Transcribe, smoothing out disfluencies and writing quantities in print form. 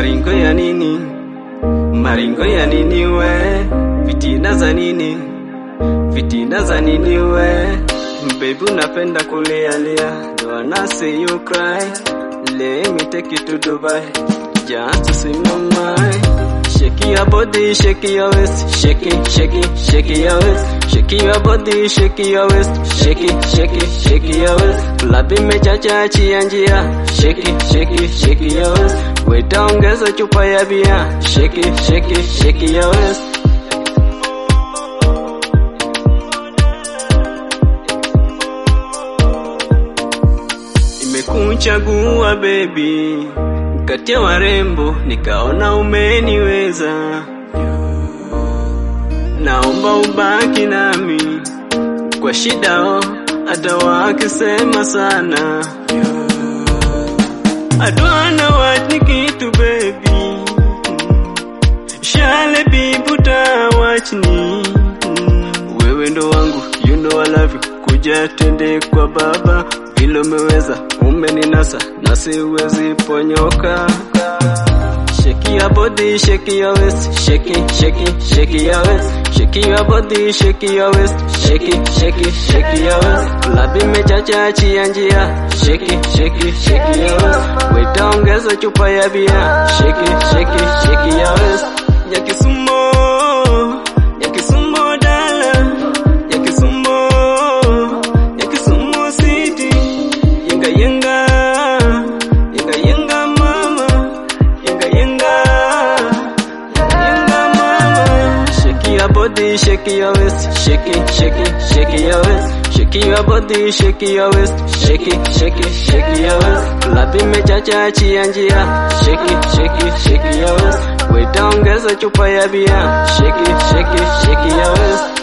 Maringo ya nini? Maringo ya nini we? Fitina za nini? Fitina za nini we? Baby unapenda kulia. Do I not see you cry? Let me take you to Dubai, just to see my mind. Shake your body, shake your waist, shake it, shake it, shake your waist. Shake your body, shake your waist, shake it, shake it, shake your waist. Club imechacha chia njia, shake it, shake it, shake your waist. Wait ongeza chupa ya bia, shake it, shake it, shake your waist. Nimekuchagua baby, kati ya warembo nikaona umeniweza. Naomba ubaki nami kwa shida hata wakisema sana. I don't know what nikitu baby, shale people ta watch me. Wewe ndo wangu, you know I love you. Kuja twende kwa baba, vile umeweza umeninasa na siwezi ponyoka. Shake your body, shake your waist, shake it, shake it, shake your waist. Shake your body, shake your waist, shake it, shake it, shake your waist. Club imechacha chia njia, shake it, shake it, shake your waist. Wait ongeza chupa ya bia, shake it, shake it, shake your waist. Yakisumo dala, Yakisumo city. Yenga mama, yenga mama. Shake your body, shake your waist, shake it, shake it, shake your waist. Shake your body, shake your waist, shake it, shake it, shake your waist. Club imechacha chia njia, shake it, shake it, shake your waist. Wait ongeza chupa ya bia, shake it, shake it, shake your waist.